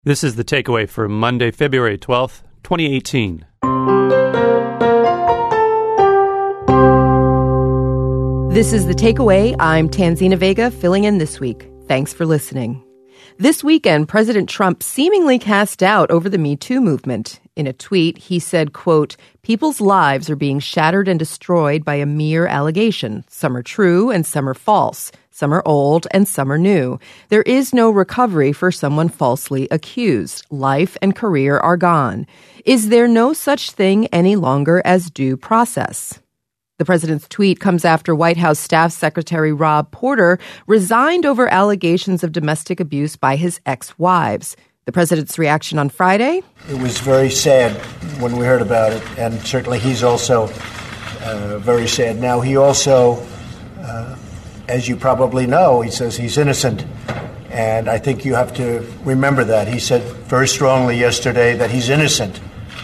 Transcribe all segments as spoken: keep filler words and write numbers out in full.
This is the takeaway for Monday, February twelfth, twenty eighteen. This is the takeaway. I'm Tanzina Vega, filling in this week. Thanks for listening. This weekend, President Trump seemingly cast doubt over the Me Too movement. In a tweet, he said, quote, "People's lives are being shattered and destroyed by a mere allegation. Some are true and some are false. Some are old and some are new. There is no recovery for someone falsely accused. Life and career are gone. Is there no such thing any longer as due process?" The president's tweet comes after White House Staff Secretary Rob Porter resigned over allegations of domestic abuse by his ex-wives. The president's reaction on Friday? It was very sad when we heard about it, and certainly he's also uh, very sad. Now, he also, uh, as you probably know, he says he's innocent, and I think you have to remember that. He said very strongly yesterday that he's innocent.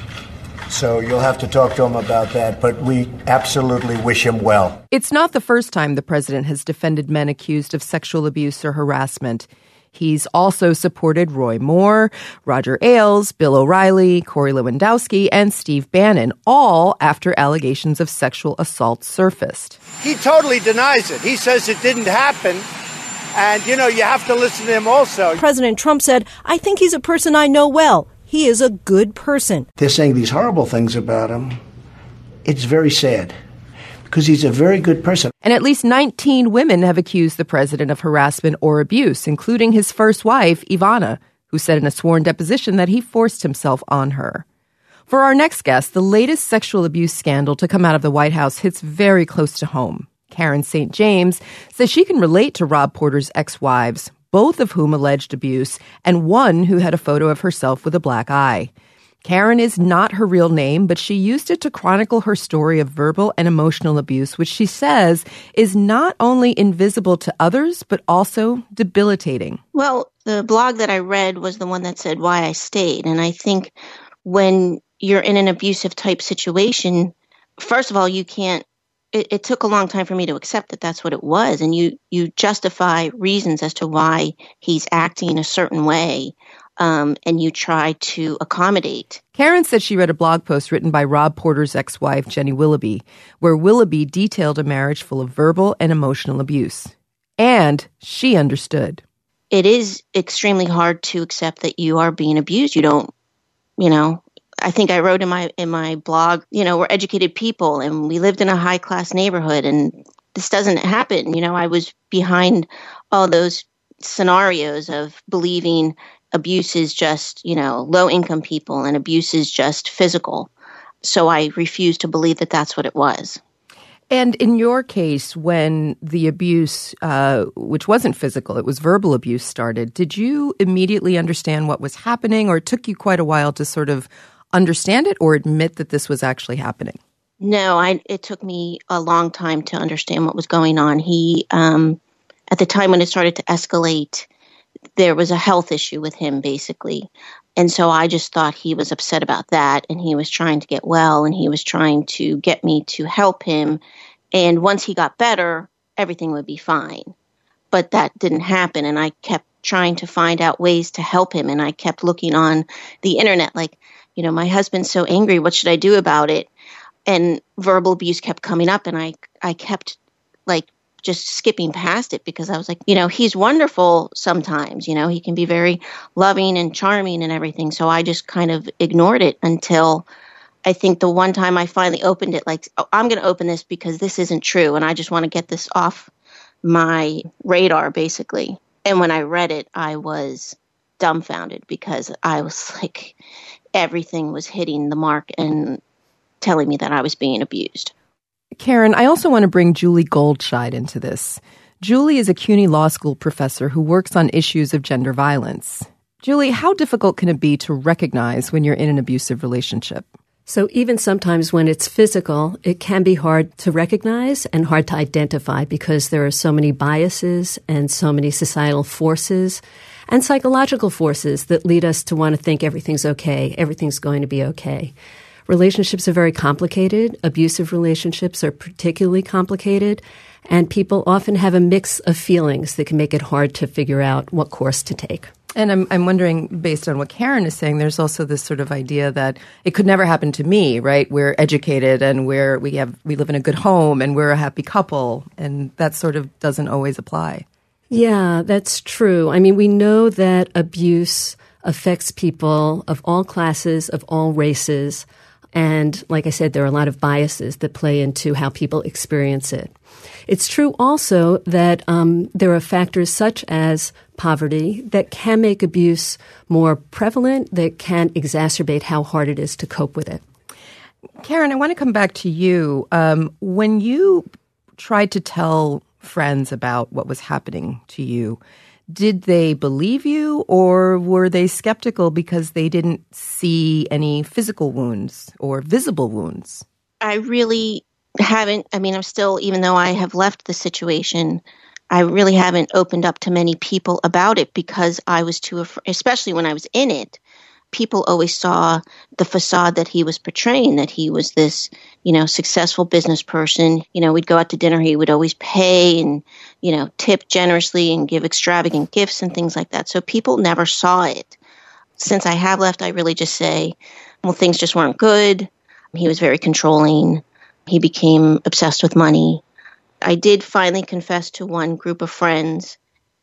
So you'll have to talk to him about that, but we absolutely wish him well. It's not the first time the president has defended men accused of sexual abuse or harassment. He's also supported Roy Moore, Roger Ailes, Bill O'Reilly, Corey Lewandowski, and Steve Bannon, all after allegations of sexual assault surfaced. He totally denies it. He says it didn't happen. And, you know, you have to listen to him also. President Trump said, "I think he's a person I know well. He is a good person." They're saying these horrible things about him. It's very sad because he's a very good person. And at least nineteen women have accused the president of harassment or abuse, including his first wife, Ivana, who said in a sworn deposition that he forced himself on her. For our next guest, the latest sexual abuse scandal to come out of the White House hits very close to home. Karen Saint James says she can relate to Rob Porter's ex-wives, both of whom alleged abuse, and one who had a photo of herself with a black eye. Karen is not her real name, but she used it to chronicle her story of verbal and emotional abuse, which she says is not only invisible to others, but also debilitating. Well, the blog that I read was the one that said why I stayed. And I think when you're in an abusive type situation, first of all, you can't, it, it took a long time for me to accept that that's what it was. And you, you justify reasons as to why he's acting a certain way. Um, and you try to accommodate. Karen said she read a blog post written by Rob Porter's ex-wife, Jenny Willoughby, where Willoughby detailed a marriage full of verbal and emotional abuse. And she understood. It is extremely hard to accept that you are being abused. You don't, you know, I think I wrote in my in my blog, you know, we're educated people and we lived in a high-class neighborhood and this doesn't happen. You know, I was behind all those scenarios of believing abuse is just, you know, low-income people and abuse is just physical. So I refuse to believe that that's what it was. And in your case, when the abuse, uh, which wasn't physical, it was verbal abuse started, did you immediately understand what was happening, or it took you quite a while to sort of understand it or admit that this was actually happening? No, I, it took me a long time to understand what was going on. He, um, at the time when it started to escalate, there was a health issue with him, basically. And so I just thought he was upset about that, and he was trying to get well, and he was trying to get me to help him. And once he got better, everything would be fine. But that didn't happen, and I kept trying to find out ways to help him, and I kept looking on the internet like, you know, my husband's so angry, what should I do about it? And verbal abuse kept coming up, and I, I kept, like, just skipping past it because I was like, you know, he's wonderful sometimes, you know, he can be very loving and charming and everything. So I just kind of ignored it until I think the one time I finally opened it, like, oh, I'm going to open this because this isn't true. And I just want to get this off my radar, basically. And when I read it, I was dumbfounded because I was like, everything was hitting the mark and telling me that I was being abused. Karen, I also want to bring Julie Goldscheid into this. Julie is a C U N Y Law School professor who works on issues of gender violence. Julie, how difficult can it be to recognize when you're in an abusive relationship? So even sometimes when it's physical, it can be hard to recognize and hard to identify because there are so many biases and so many societal forces and psychological forces that lead us to want to think everything's okay, everything's going to be okay. Relationships are very complicated. Abusive relationships are particularly complicated, and people often have a mix of feelings that can make it hard to figure out what course to take. And I'm I'm wondering, based on what Karen is saying, there's also this sort of idea that it could never happen to me, right? We're educated and we're we have we live in a good home and we're a happy couple, and that sort of doesn't always apply. Yeah, that's true. I mean, we know that abuse affects people of all classes, of all races. And like I said, there are a lot of biases that play into how people experience it. It's true also that um, there are factors such as poverty that can make abuse more prevalent, that can exacerbate how hard it is to cope with it. Karen, I want to come back to you. Um, when you tried to tell friends about what was happening to you, did they believe you, or were they skeptical because they didn't see any physical wounds or visible wounds? I really haven't, I mean, I'm still, even though I have left the situation, I really haven't opened up to many people about it because I was too afraid, especially when I was in it. People always saw the facade that he was portraying, that he was this, you know, successful business person. You know, we'd go out to dinner, he would always pay and, you know, tip generously and give extravagant gifts and things like that. So people never saw it. Since I have left, I really just say, well, things just weren't good. He was very controlling. He became obsessed with money. I did finally confess to one group of friends,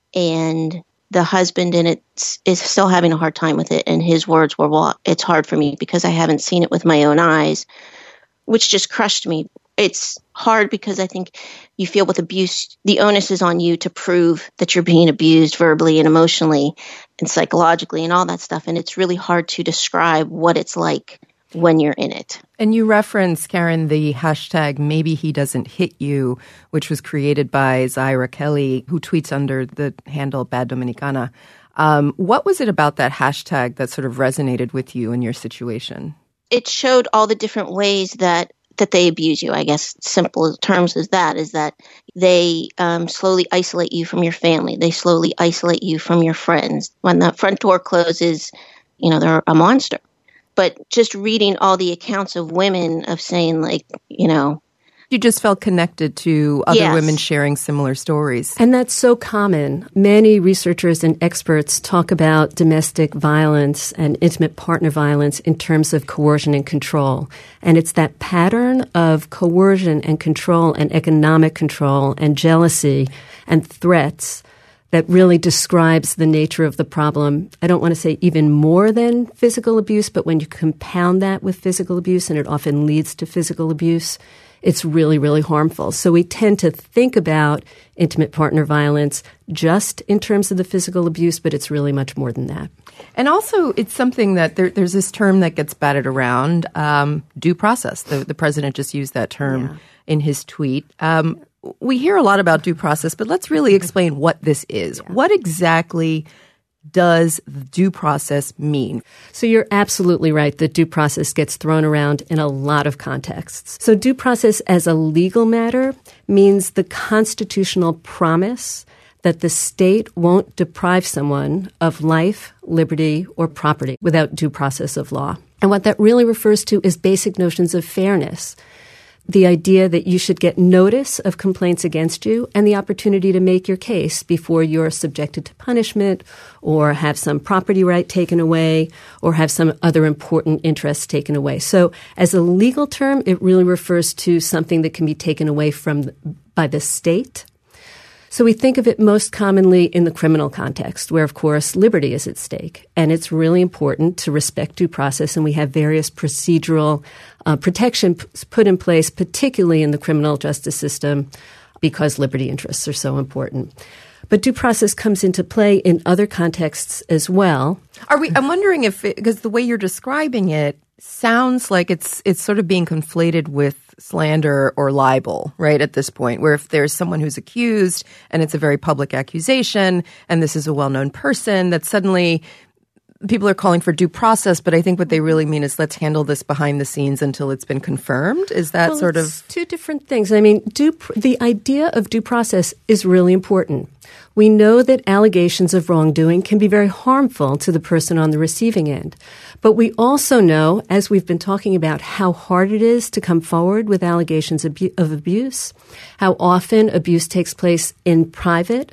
and the husband in it is still having a hard time with it. And his words were, well, it's hard for me because I haven't seen it with my own eyes, which just crushed me. It's hard because I think you feel with abuse, the onus is on you to prove that you're being abused verbally and emotionally and psychologically and all that stuff. And it's really hard to describe what it's like when you're in it. And you reference, Karen, the hashtag Maybe He Doesn't Hit You, which was created by Zaira Kelly, who tweets under the handle Bad Dominicana. Um, what was it about that hashtag that sort of resonated with you in your situation? It showed all the different ways that that they abuse you. I guess simple terms as that is that they um, slowly isolate you from your family. They slowly isolate you from your friends. When the front door closes, you know, they're a monster. But just reading all the accounts of women of saying, like, you know, you just felt connected to other yes. women sharing similar stories. And that's so common. Many researchers and experts talk about domestic violence and intimate partner violence in terms of coercion and control. And it's that pattern of coercion and control and economic control and jealousy and threats that really describes the nature of the problem. I don't want to say even more than physical abuse, but when you compound that with physical abuse, and it often leads to physical abuse, it's really, really harmful. So we tend to think about intimate partner violence just in terms of the physical abuse, but it's really much more than that. And also, it's something that there, there's this term that gets batted around, um, due process. The, the president just used that term yeah. in his tweet. Um, we hear a lot about due process, but let's really explain what this is. Yeah. What exactly does due process mean? So you're absolutely right that due process gets thrown around in a lot of contexts. So due process as a legal matter means the constitutional promise that the state won't deprive someone of life, liberty, or property without due process of law. And what that really refers to is basic notions of fairness. The idea that you should get notice of complaints against you and the opportunity to make your case before you're subjected to punishment or have some property right taken away or have some other important interests taken away. So as a legal term, it really refers to something that can be taken away from by the state. So we think of it most commonly in the criminal context, where, of course, liberty is at stake. And it's really important to respect due process, and we have various procedural uh, protection p- put in place, particularly in the criminal justice system, because liberty interests are so important. But due process comes into play in other contexts as well. Are we? I'm wondering if, because the way you're describing it sounds like it's it's sort of being conflated with slander or libel, right, at this point, where if there's someone who's accused and it's a very public accusation and this is a well-known person, that suddenly people are calling for due process, but I think what they really mean is let's handle this behind the scenes until it's been confirmed. Is that well, sort it's of two different things? I mean, due, the idea of due process is really important. We know that allegations of wrongdoing can be very harmful to the person on the receiving end. But we also know, as we've been talking about, how hard it is to come forward with allegations of abuse, how often abuse takes place in private,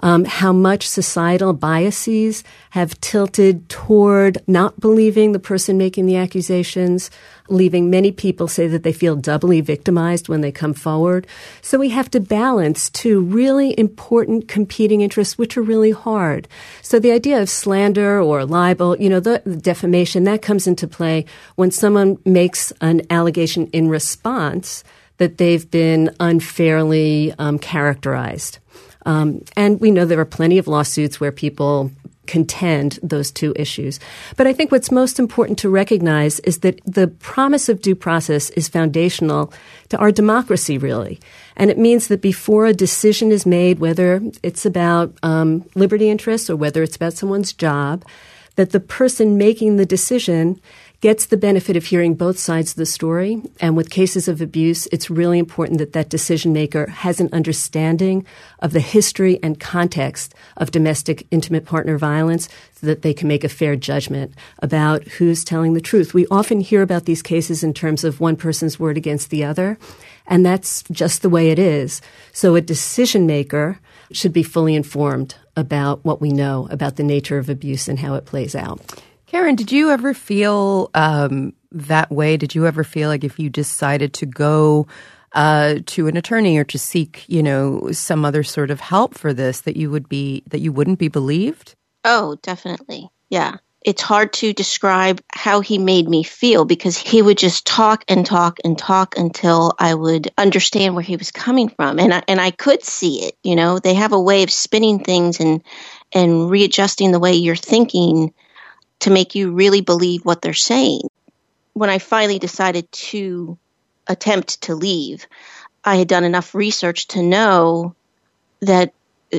um, how much societal biases have tilted toward not believing the person making the accusations, leaving many people say that they feel doubly victimized when they come forward. So we have to balance two really important competing interests, which are really hard. So the idea of slander or libel, you know, the, the defamation, that comes into play when someone makes an allegation in response that they've been unfairly um, characterized. Um, and we know there are plenty of lawsuits where people contend those two issues. But I think what's most important to recognize is that the promise of due process is foundational to our democracy, really. And it means that before a decision is made, whether it's about um, liberty interests or whether it's about someone's job, that the person making the decision gets the benefit of hearing both sides of the story. And with cases of abuse, it's really important that that decision maker has an understanding of the history and context of domestic intimate partner violence so that they can make a fair judgment about who's telling the truth. We often hear about these cases in terms of one person's word against the other, and that's just the way it is. So a decision maker should be fully informed about what we know about the nature of abuse and how it plays out. Karen, did you ever feel um, that way? Did you ever feel like if you decided to go uh, to an attorney or to seek, you know, some other sort of help for this, that you would be that you wouldn't be believed? Oh, definitely. Yeah. It's hard to describe how he made me feel because he would just talk and talk and talk until I would understand where he was coming from. And I, and I could see it. You know, they have a way of spinning things and and readjusting the way you're thinking to make you really believe what they're saying. When I finally decided to attempt to leave, I had done enough research to know that,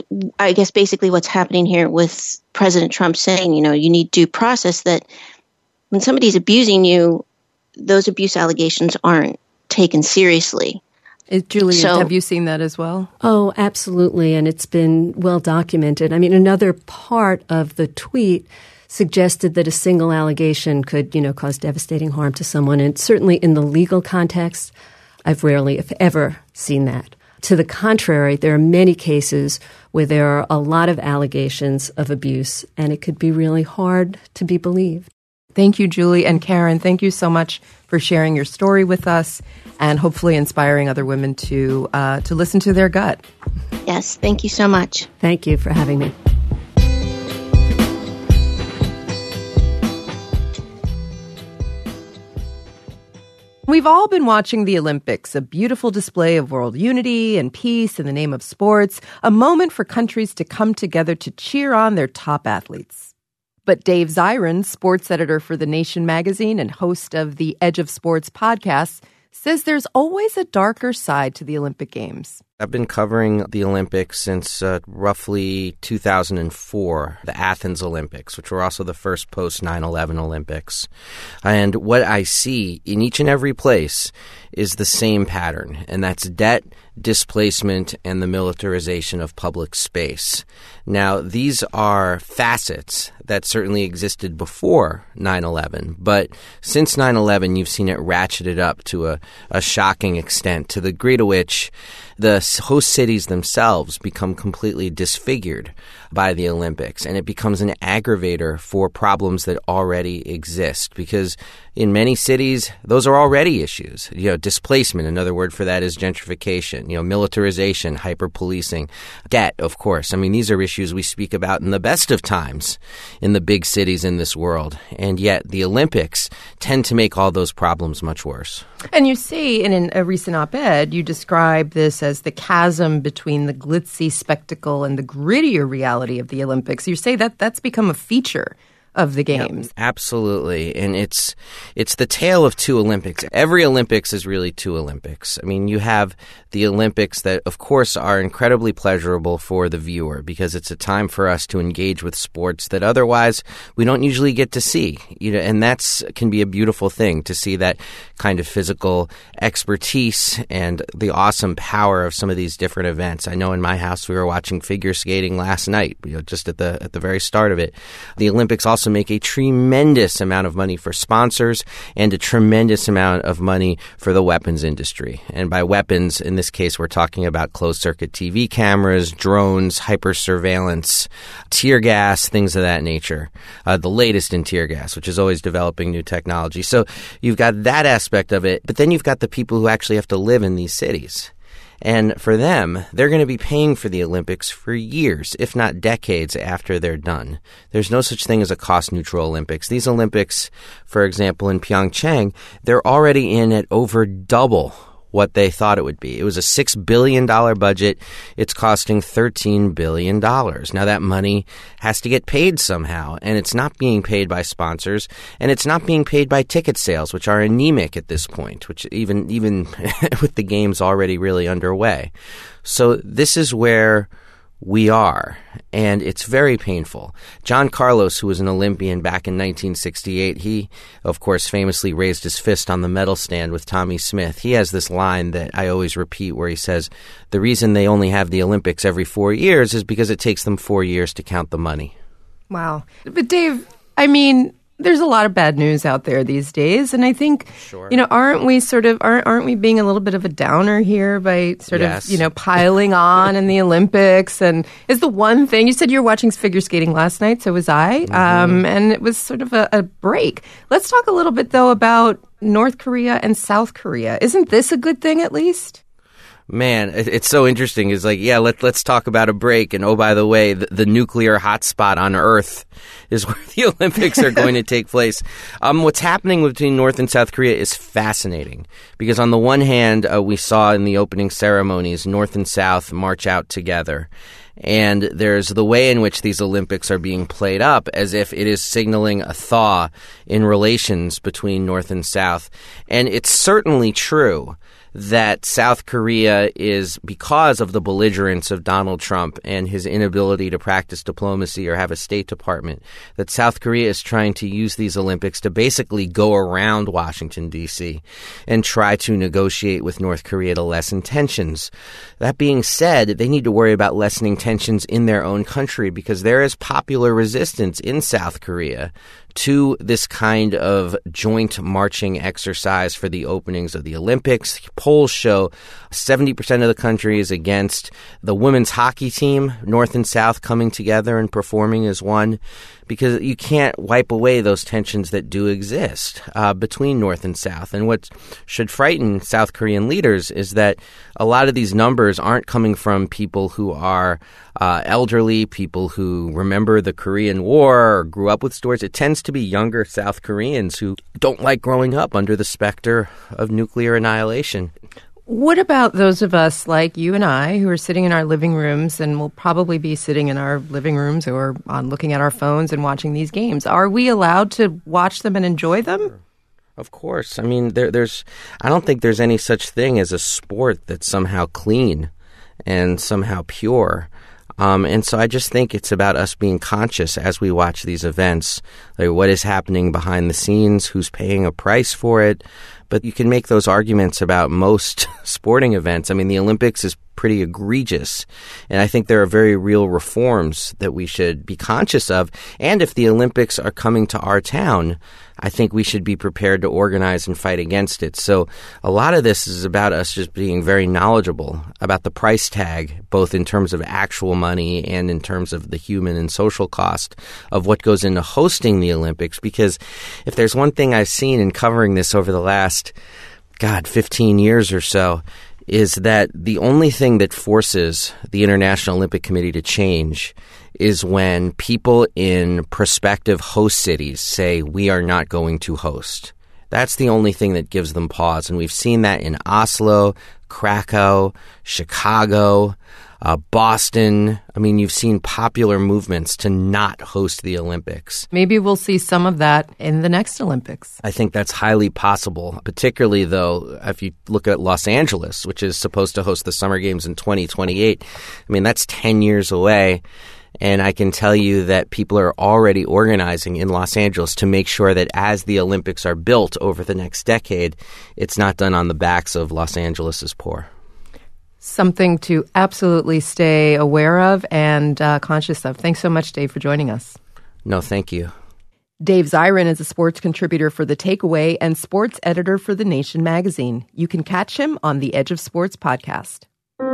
I guess basically what's happening here with President Trump saying, you know, you need due process, that when somebody's abusing you, those abuse allegations aren't taken seriously. Julie, So- have you seen that as well? Oh, absolutely. And it's been well documented. I mean, another part of the tweet suggested that a single allegation could, you know, cause devastating harm to someone. And certainly in the legal context, I've rarely, if ever, seen that. To the contrary, there are many cases where there are a lot of allegations of abuse, and it could be really hard to be believed. Thank you, Julie. And Karen, thank you so much for sharing your story with us and hopefully inspiring other women to uh, to listen to their gut. Yes, thank you so much. Thank you for having me. We've all been watching the Olympics, a beautiful display of world unity and peace in the name of sports, a moment for countries to come together to cheer on their top athletes. But Dave Zirin, sports editor for The Nation magazine and host of the Edge of Sports podcast, says there's always a darker side to the Olympic Games. I've been covering the Olympics since uh, roughly two thousand four, the Athens Olympics, which were also the first post nine eleven Olympics. And what I see in each and every place is the same pattern, and that's debt, displacement, and the militarization of public space. Now, these are facets that certainly existed before nine eleven, but since nine eleven, you've seen it ratcheted up to a, a shocking extent, to the degree to which the host cities themselves become completely disfigured by the Olympics, and it becomes an aggravator for problems that already exist, because in many cities, those are already issues. You know, displacement, another word for that is gentrification, you know, militarization, hyper-policing, debt, of course. I mean, these are issues we speak about in the best of times in the big cities in this world, and yet the Olympics tend to make all those problems much worse. And you see in an, a recent op-ed, you describe this as the chasm between the glitzy spectacle and the grittier reality of the Olympics. You say that that's become a feature of the games. Yep, absolutely. And it's it's the tale of two Olympics. Every Olympics is really two Olympics. I mean, you have the Olympics that, of course, are incredibly pleasurable for the viewer because it's a time for us to engage with sports that otherwise we don't usually get to see. You know, and that's can be a beautiful thing to see that kind of physical expertise and the awesome power of some of these different events. I know in my house we were watching figure skating last night, you know, just at the at the very start of it. The Olympics also also make a tremendous amount of money for sponsors and a tremendous amount of money for the weapons industry. And by weapons, in this case, we're talking about closed-circuit T V cameras, drones, hyper-surveillance, tear gas, things of that nature. Uh, the latest in tear gas, which is always developing new technology. So you've got that aspect of it, but then you've got the people who actually have to live in these cities. And for them, they're going to be paying for the Olympics for years, if not decades after they're done. There's no such thing as a cost-neutral Olympics. These Olympics, for example, in Pyeongchang, they're already in at over double what they thought it would be. It was a six billion dollars budget. It's costing thirteen billion dollars. Now, that money has to get paid somehow, and it's not being paid by sponsors, and it's not being paid by ticket sales, which are anemic at this point, which even, even with the games already really underway. So this is where we are, and it's very painful. John Carlos, who was an Olympian back in nineteen sixty-eight, he, of course, famously raised his fist on the medal stand with Tommy Smith. He has this line that I always repeat where he says, the reason they only have the Olympics every four years is because it takes them four years to count the money. Wow. But Dave, I mean, there's a lot of bad news out there these days, and I think, sure. you know, aren't we sort of aren't aren't we being a little bit of a downer here by sort yes. of, you know, piling on in the Olympics? And is the one thing you said you were watching figure skating last night, so was I, mm-hmm. um, and it was sort of a, a break. Let's talk a little bit though about North Korea and South Korea. Isn't this a good thing at least? Man, it's so interesting. It's like, yeah, let, let's talk about a break. And oh, by the way, the, the nuclear hotspot on Earth is where the Olympics are going to take place. Um, what's happening between North and South Korea is fascinating because on the one hand, uh, we saw in the opening ceremonies, North and South march out together. And there's the way in which these Olympics are being played up as if it is signaling a thaw in relations between North and South. And it's certainly true that South Korea is, because of the belligerence of Donald Trump and his inability to practice diplomacy or have a State Department, that South Korea is trying to use these Olympics to basically go around Washington, D C and try to negotiate with North Korea to lessen tensions. That being said, they need to worry about lessening tensions in their own country because there is popular resistance in South Korea to this kind of joint marching exercise for the openings of the Olympics. Polls show seventy percent of the country is against the women's hockey team, North and South coming together and performing as one, because you can't wipe away those tensions that do exist uh, between North and South. And what should frighten South Korean leaders is that a lot of these numbers aren't coming from people who are uh, elderly, people who remember the Korean War or grew up with stories. It tends to be younger South Koreans who don't like growing up under the specter of nuclear annihilation. What about those of us like you and I who are sitting in our living rooms and will probably be sitting in our living rooms or on looking at our phones and watching these games? Are we allowed to watch them and enjoy them? Of course. I mean, there, there's. I don't think there's any such thing as a sport that's somehow clean and somehow pure. Um, and so I just think it's about us being conscious as we watch these events, like what is happening behind the scenes, who's paying a price for it. But you can make those arguments about most sporting events. I mean, the Olympics is pretty egregious. And I think there are very real reforms that we should be conscious of. And if the Olympics are coming to our town, I think we should be prepared to organize and fight against it. So a lot of this is about us just being very knowledgeable about the price tag, both in terms of actual money and in terms of the human and social cost of what goes into hosting the Olympics. Because if there's one thing I've seen in covering this over the last, God, fifteen years or so, is that the only thing that forces the International Olympic Committee to change is when people in prospective host cities say, we are not going to host. That's the only thing that gives them pause. And we've seen that in Oslo, Krakow, Chicago, uh, Boston. I mean, you've seen popular movements to not host the Olympics. Maybe we'll see some of that in the next Olympics. I think that's highly possible, particularly, though, if you look at Los Angeles, which is supposed to host the Summer Games in twenty twenty-eight. I mean, that's ten years away. And I can tell you that people are already organizing in Los Angeles to make sure that as the Olympics are built over the next decade, it's not done on the backs of Los Angeles' poor. Something to absolutely stay aware of and uh, conscious of. Thanks so much, Dave, for joining us. No, thank you. Dave Zirin is a sports contributor for The Takeaway and sports editor for The Nation magazine. You can catch him on the Edge of Sports podcast.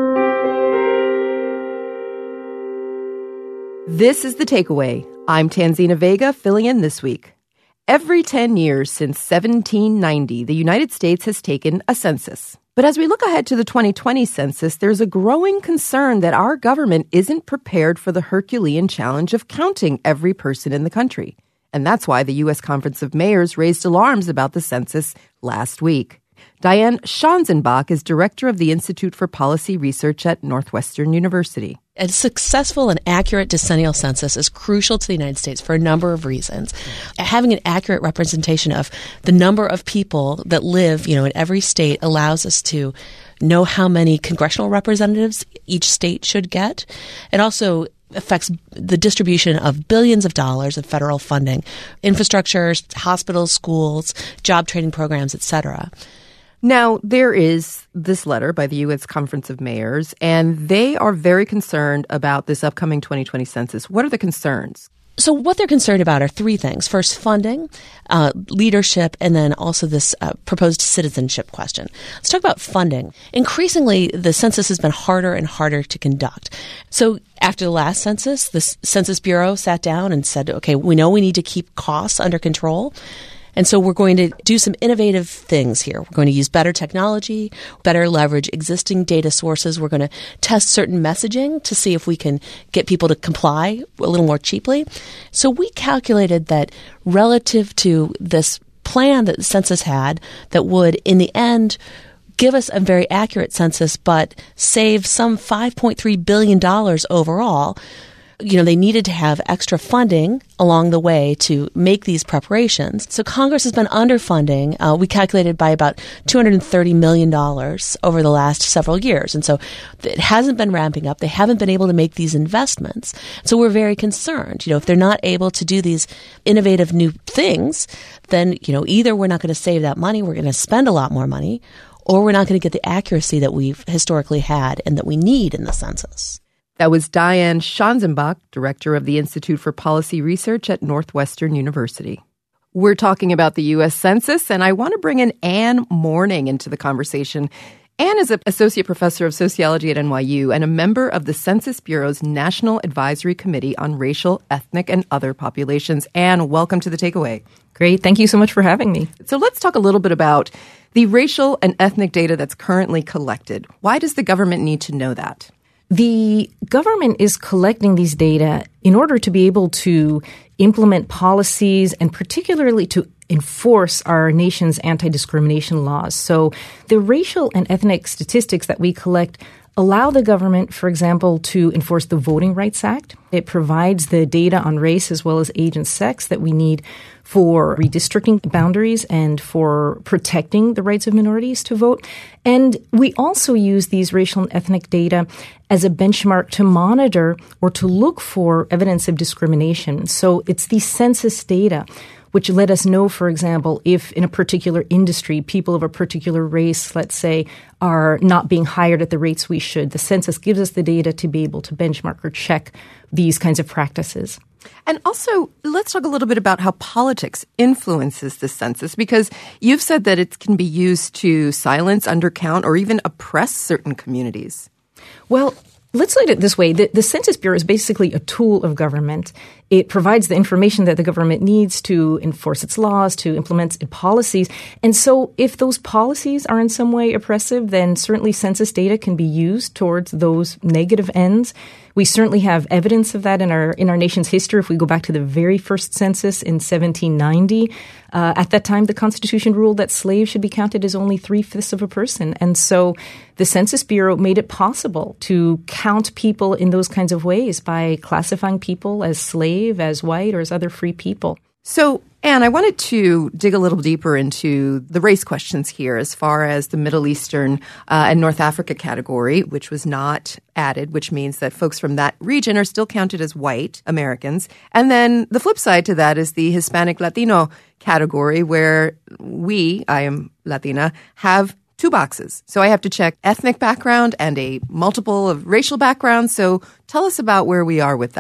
This is The Takeaway. I'm Tanzina Vega, filling in this week. Every ten years since seventeen ninety, the United States has taken a census. But as we look ahead to the twenty twenty census, there's a growing concern that our government isn't prepared for the Herculean challenge of counting every person in the country. And that's why the U S Conference of Mayors raised alarms about the census last week. Diane Schanzenbach is director of the Institute for Policy Research at Northwestern University. A successful and accurate decennial census is crucial to the United States for a number of reasons. Having an accurate representation of the number of people that live, you know, in every state allows us to know how many congressional representatives each state should get. It also affects the distribution of billions of dollars of federal funding, infrastructures, hospitals, schools, job training programs, et cetera. Now, there is this letter by the U S Conference of Mayors, and they are very concerned about this upcoming twenty twenty census. What are the concerns? So what they're concerned about are three things. First, funding, uh, leadership, and then also this uh, proposed citizenship question. Let's talk about funding. Increasingly, the census has been harder and harder to conduct. So after the last census, the Census Bureau sat down and said, okay, we know we need to keep costs under control. And so we're going to do some innovative things here. We're going to use better technology, better leverage existing data sources. We're going to test certain messaging to see if we can get people to comply a little more cheaply. So we calculated that relative to this plan that the census had that would, in the end, give us a very accurate census but save some five point three billion dollars overall, you know, they needed to have extra funding along the way to make these preparations. So Congress has been underfunding, uh, we calculated by about two hundred thirty million dollars over the last several years. And so it hasn't been ramping up. They haven't been able to make these investments. So we're very concerned. You know, if they're not able to do these innovative new things, then, you know, either we're not going to save that money, we're going to spend a lot more money, or we're not going to get the accuracy that we've historically had and that we need in the census. That was Diane Schanzenbach, director of the Institute for Policy Research at Northwestern University. We're talking about the U S Census, and I want to bring in Anne Morning into the conversation. Anne is an associate professor of sociology at N Y U and a member of the Census Bureau's National Advisory Committee on Racial, Ethnic, and Other Populations. Anne, welcome to The Takeaway. Great. Thank you so much for having me. So let's talk a little bit about the racial and ethnic data that's currently collected. Why does the government need to know that? The government is collecting these data in order to be able to implement policies and particularly to enforce our nation's anti-discrimination laws. So the racial and ethnic statistics that we collect allow the government, for example, to enforce the Voting Rights Act. It provides the data on race as well as age and sex that we need for redistricting boundaries and for protecting the rights of minorities to vote. And we also use these racial and ethnic data as a benchmark to monitor or to look for evidence of discrimination. So it's the census data which let us know, for example, if in a particular industry, people of a particular race, let's say, are not being hired at the rates we should. The census gives us the data to be able to benchmark or check these kinds of practices. And also, let's talk a little bit about how politics influences the census, because you've said that it can be used to silence, undercount, or even oppress certain communities. Well, let's look at it this way. The, the Census Bureau is basically a tool of government. It provides the information that the government needs to enforce its laws, to implement its policies. And so if those policies are in some way oppressive, then certainly census data can be used towards those negative ends. We certainly have evidence of that in our in our nation's history. If we go back to the very first census in seventeen ninety, uh, at that time the Constitution ruled that slaves should be counted as only three-fifths of a person. And so the Census Bureau made it possible to count people in those kinds of ways by classifying people as slave, as white, or as other free people. So, Anne, I wanted to dig a little deeper into the race questions here as far as the Middle Eastern uh, and North Africa category, which was not added, which means that folks from that region are still counted as white Americans. And then the flip side to that is the Hispanic Latino category, where we, I am Latina, have two boxes. So I have to check ethnic background and a multiple of racial backgrounds. So tell us about where we are with that.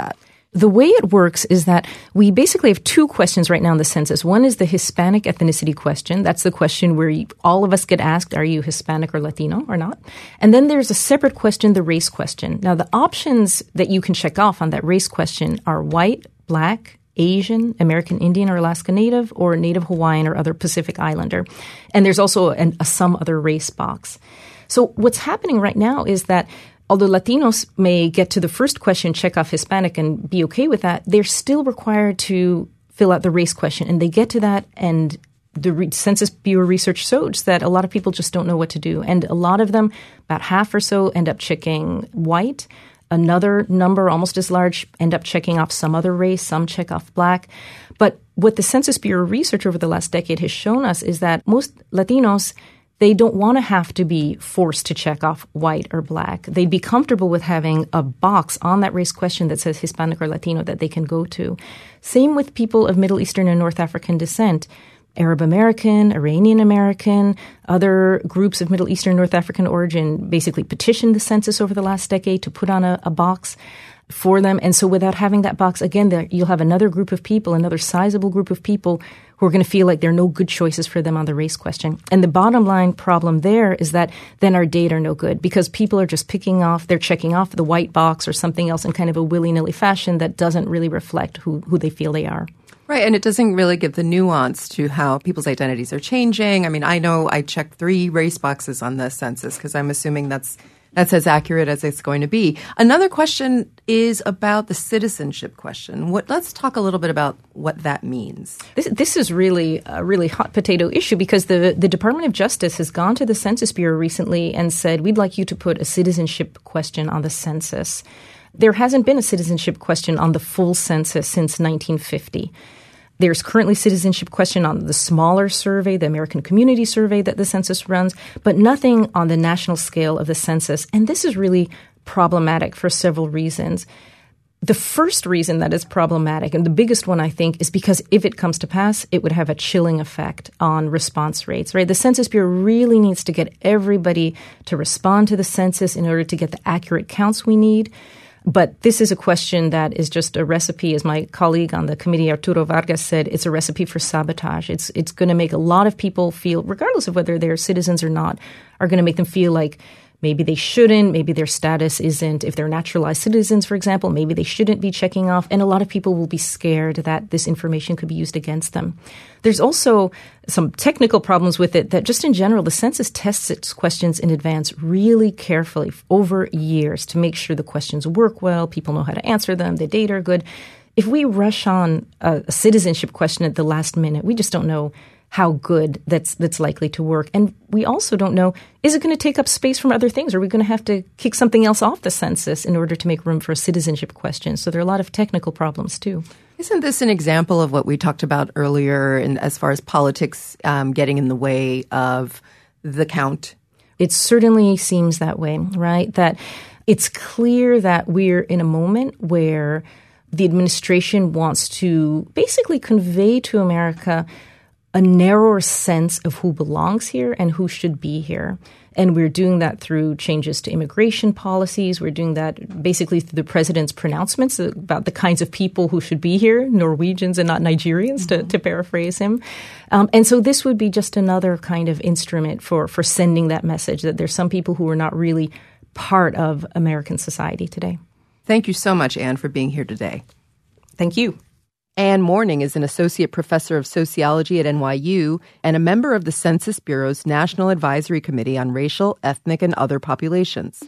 The way it works is that we basically have two questions right now in the census. One is the Hispanic ethnicity question. That's the question where you, all of us get asked, are you Hispanic or Latino or not? And then there's a separate question, the race question. Now, the options that you can check off on that race question are white, black, Asian, American Indian or Alaska Native, or Native Hawaiian or other Pacific Islander. And there's also an, a some other race box. So what's happening right now is that although Latinos may get to the first question, check off Hispanic, and be okay with that, they're still required to fill out the race question. And they get to that, and the Re- Census Bureau research shows that a lot of people just don't know what to do. And a lot of them, about half or so, end up checking white. Another number, almost as large, end up checking off some other race. Some check off black. But what the Census Bureau research over the last decade has shown us is that most Latinos, they don't want to have to be forced to check off white or black. They'd be comfortable with having a box on that race question that says Hispanic or Latino that they can go to. Same with people of Middle Eastern and North African descent. Arab American, Iranian American, other groups of Middle Eastern, North African origin basically petitioned the census over the last decade to put on a, a box for them. And so without having that box, again, there, you'll have another group of people, another sizable group of people who are going to feel like there are no good choices for them on the race question. And the bottom line problem there is that then our data are no good because people are just picking off, they're checking off the white box or something else in kind of a willy-nilly fashion that doesn't really reflect who, who they feel they are. Right, and it doesn't really give the nuance to how people's identities are changing. I mean, I know I checked three race boxes on the census because I'm assuming that's that's as accurate as it's going to be. Another question is about the citizenship question. What, let's talk a little bit about what that means. This, this is really a really hot potato issue because the, the Department of Justice has gone to the Census Bureau recently and said, we'd like you to put a citizenship question on the census. There hasn't been a citizenship question on the full census since nineteen fifty. There's currently citizenship question on the smaller survey, the American Community Survey that the census runs, but nothing on the national scale of the census. And this is really problematic for several reasons. The first reason that is problematic, and the biggest one, I think, is because if it comes to pass, it would have a chilling effect on response rates, right? The Census Bureau really needs to get everybody to respond to the census in order to get the accurate counts we need. But this is a question that is just a recipe, as my colleague on the committee, Arturo Vargas, said, it's a recipe for sabotage. It's it's going to make a lot of people feel, regardless of whether they're citizens or not, are going to make them feel like maybe they shouldn't, maybe their status isn't, if they're naturalized citizens, for example, maybe they shouldn't be checking off. And a lot of people will be scared that this information could be used against them. There's also some technical problems with it that just in general, the census tests its questions in advance really carefully over years to make sure the questions work well, people know how to answer them, the data are good. If we rush on a, a citizenship question at the last minute, we just don't know how good that's that's likely to work. And we also don't know, is it going to take up space from other things? Are we going to have to kick something else off the census in order to make room for a citizenship question? So there are a lot of technical problems, too. Isn't this an example of what we talked about earlier in, as far as politics um, getting in the way of the count? It certainly seems that way, right? That it's clear that we're in a moment where the administration wants to basically convey to America a narrower sense of who belongs here and who should be here. And we're doing that through changes to immigration policies. We're doing that basically through the president's pronouncements about the kinds of people who should be here, Norwegians and not Nigerians, mm-hmm. to, to paraphrase him. Um, and so this would be just another kind of instrument for, for sending that message that there's some people who are not really part of American society today. Thank you so much, Anne, for being here today. Thank you. Anne Morning is an associate professor of sociology at N Y U and a member of the Census Bureau's National Advisory Committee on Racial, Ethnic, and Other Populations.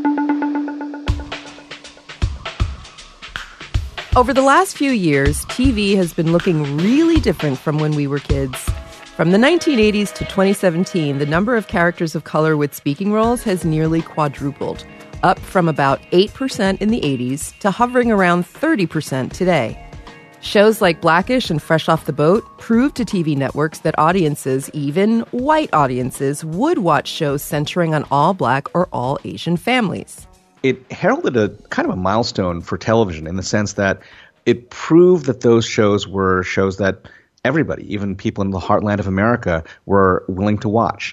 Over the last few years, T V has been looking really different from when we were kids. From the nineteen eighties to twenty seventeen, the number of characters of color with speaking roles has nearly quadrupled, up from about eight percent in the eighties to hovering around thirty percent today. Shows like Blackish and Fresh Off the Boat proved to T V networks that audiences, even white audiences, would watch shows centering on all Black or all Asian families. It heralded a kind of a milestone for television in the sense that it proved that those shows were shows that everybody, even people in the heartland of America, were willing to watch.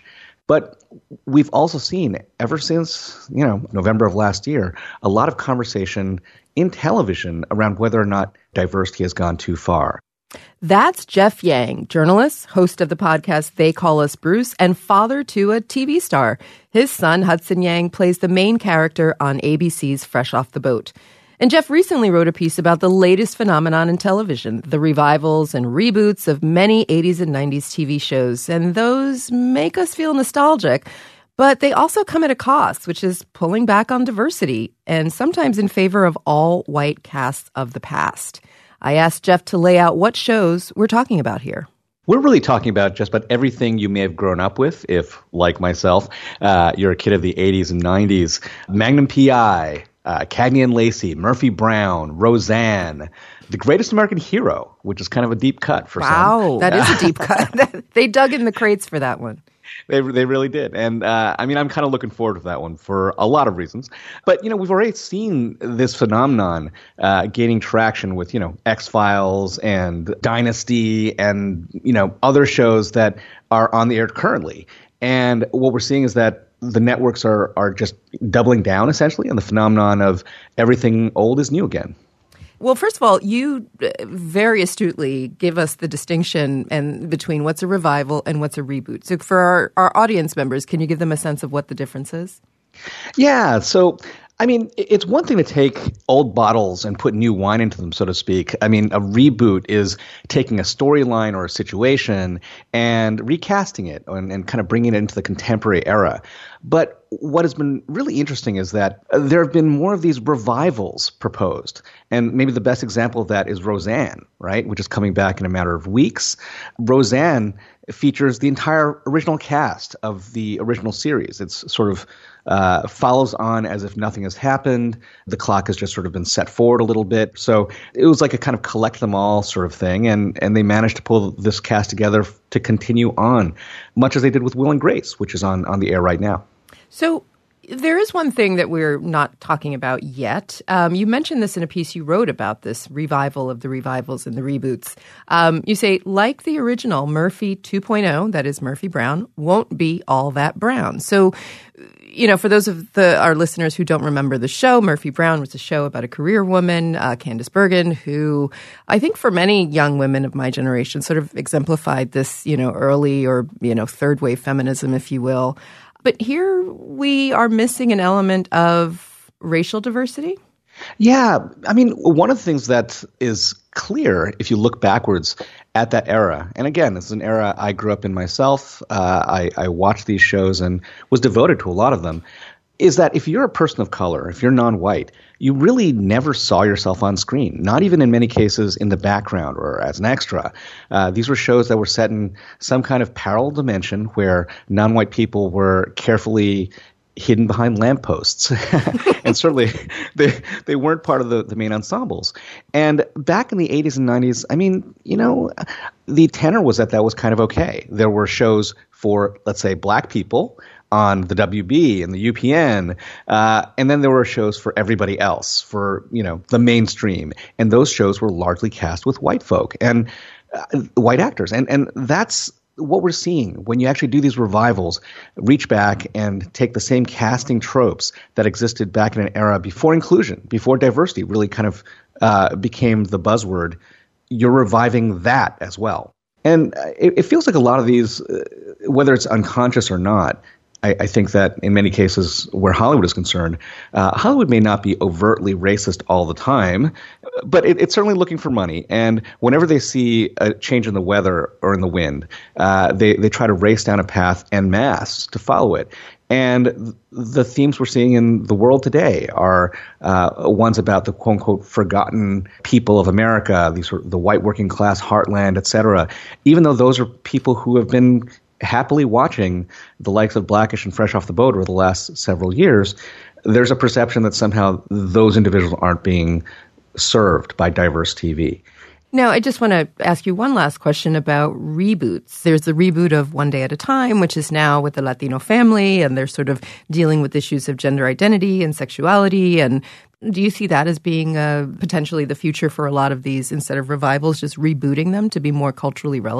But we've also seen, ever since, you know, November of last year, a lot of conversation in television around whether or not diversity has gone too far. That's Jeff Yang, journalist, host of the podcast They Call Us Bruce, and father to a T V star. His son, Hudson Yang, plays the main character on A B C's Fresh Off the Boat. And Jeff recently wrote a piece about the latest phenomenon in television, the revivals and reboots of many eighties and nineties T V shows. And those make us feel nostalgic, but they also come at a cost, which is pulling back on diversity, and sometimes in favor of all-white casts of the past. I asked Jeff to lay out what shows we're talking about here. We're really talking about just about everything you may have grown up with, if, like myself, uh, you're a kid of the eighties and nineties. Magnum P I, uh, Cagney and Lacey, Murphy Brown, Roseanne, The Greatest American Hero, which is kind of a deep cut for wow, some. Wow, that is a deep cut. They dug in the crates for that one. They they really did. And uh, I mean, I'm kind of looking forward to that one for a lot of reasons. But, you know, we've already seen this phenomenon uh, gaining traction with, you know, X-Files and Dynasty and, you know, other shows that are on the air currently. And what we're seeing is that the networks are are just doubling down, essentially, on the phenomenon of everything old is new again. Well, first of all, you very astutely give us the distinction and between what's a revival and what's a reboot. So for our, our audience members, can you give them a sense of what the difference is? Yeah. So, I mean, it's one thing to take old bottles and put new wine into them, so to speak. I mean, a reboot is taking a storyline or a situation and recasting it and, and kind of bringing it into the contemporary era. But what has been really interesting is that there have been more of these revivals proposed. And maybe the best example of that is Roseanne, right, which is coming back in a matter of weeks. Roseanne features the entire original cast of the original series. It's sort of uh, follows on as if nothing has happened. The clock has just sort of been set forward a little bit. So it was like a kind of collect them all sort of thing. And, and they managed to pull this cast together to continue on, much as they did with Will and Grace, which is on, on the air right now. So there is one thing that we're not talking about yet. Um, you mentioned this in a piece you wrote about this revival of the revivals and the reboots. Um, you say, like the original, Murphy two point oh, that is Murphy Brown, won't be all that brown. So, you know, for those of the our listeners who don't remember the show, Murphy Brown was a show about a career woman, uh, Candice Bergen, who I think for many young women of my generation sort of exemplified this, you know, early or, you know, third wave feminism, if you will. But here we are missing an element of racial diversity. Yeah. I mean, one of the things that is clear if you look backwards at that era, and again, this is an era I grew up in myself. Uh, I, I watched these shows and was devoted to a lot of them, is that if you're a person of color, if you're non-white, you really never saw yourself on screen, not even in many cases in the background or as an extra. Uh, these were shows that were set in some kind of parallel dimension where non-white people were carefully hidden behind lampposts. And certainly they they weren't part of the, the main ensembles. And back in the eighties and nineties, I mean, you know, the tenor was that that was kind of okay. There were shows for, let's say, black people on the W B and the U P N, uh, and then there were shows for everybody else, for, you know, the mainstream. And those shows were largely cast with white folk and uh, white actors. And and that's what we're seeing when you actually do these revivals, reach back and take the same casting tropes that existed back in an era before inclusion, before diversity really kind of uh, became the buzzword. You're reviving that as well. And it, it feels like a lot of these, uh, whether it's unconscious or not, I, I think that in many cases where Hollywood is concerned, uh, Hollywood may not be overtly racist all the time, but it, it's certainly looking for money. And whenever they see a change in the weather or in the wind, uh, they, they try to race down a path en masse to follow it. And the themes we're seeing in the world today are uh, ones about the quote-unquote forgotten people of America, these sort of the white working class heartland, et cetera, even though those are people who have been happily watching the likes of Blackish and Fresh Off the Boat over the last several years. There's a perception that somehow those individuals aren't being served by diverse T V. Now, I just want to ask you one last question about reboots. There's the reboot of One Day at a Time, which is now with the Latino family, and they're sort of dealing with issues of gender identity and sexuality. And do you see that as being uh, potentially the future for a lot of these, instead of revivals, just rebooting them to be more culturally relevant?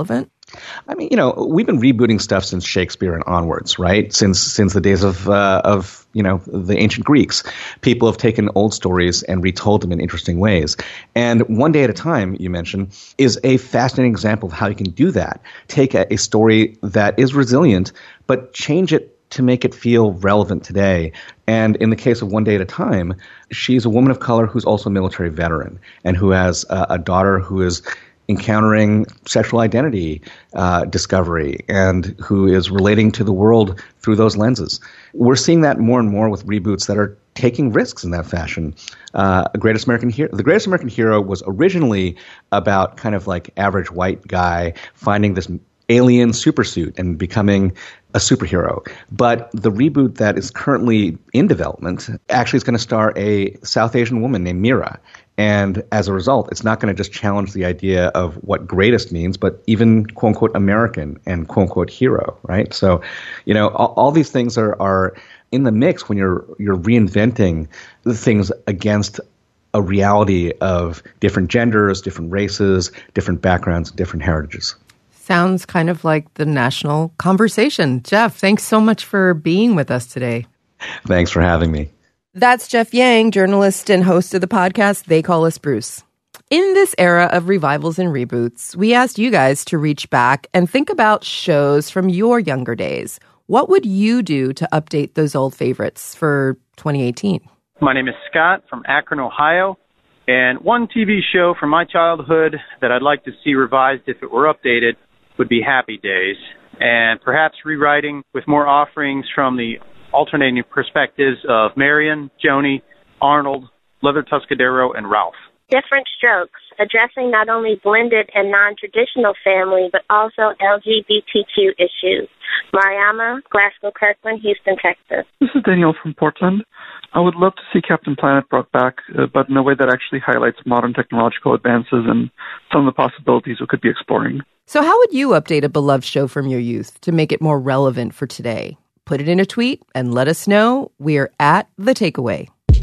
I mean, you know, we've been rebooting stuff since Shakespeare and onwards, right? Since since the days of uh, of you know the ancient Greeks, people have taken old stories and retold them in interesting ways. And One Day at a Time, you mentioned, is a fascinating example of how you can do that. Take a, a story that is resilient, but change it to make it feel relevant today. And in the case of One Day at a Time, she's a woman of color who's also a military veteran and who has a, a daughter who is encountering sexual identity uh, discovery and who is relating to the world through those lenses. We're seeing that more and more with reboots that are taking risks in that fashion. Uh, Greatest American Hero, The Greatest American Hero was originally about kind of like average white guy finding this alien supersuit and becoming a superhero. But the reboot that is currently in development actually is going to star a South Asian woman named Mira. And as a result, it's not going to just challenge the idea of what greatest means, but even quote unquote American and quote unquote hero, right? So, you know, all, all these things are, are in the mix when you're you're reinventing the things against a reality of different genders, different races, different backgrounds, different heritages. Sounds kind of like the national conversation. Jeff, thanks so much for being with us today. Thanks for having me. That's Jeff Yang, journalist and host of the podcast They Call Us Bruce. In this era of revivals and reboots, we asked you guys to reach back and think about shows from your younger days. What would you do to update those old favorites for twenty eighteen? My name is Scott from Akron, Ohio. And one T V show from my childhood that I'd like to see revised if it were updated would be Happy Days, and perhaps rewriting with more offerings from the alternating perspectives of Marion, Joni, Arnold, Leather Tuscadero, and Ralph. Different Strokes, addressing not only blended and non-traditional family, but also L G B T Q issues. Mariama, Glasgow, Kirkland, Houston, Texas. This is Daniel from Portland. I would love to see Captain Planet brought back, uh, but in a way that actually highlights modern technological advances and some of the possibilities we could be exploring. So how would you update a beloved show from your youth to make it more relevant for today? Put it in a tweet and let us know. We're at The Takeaway.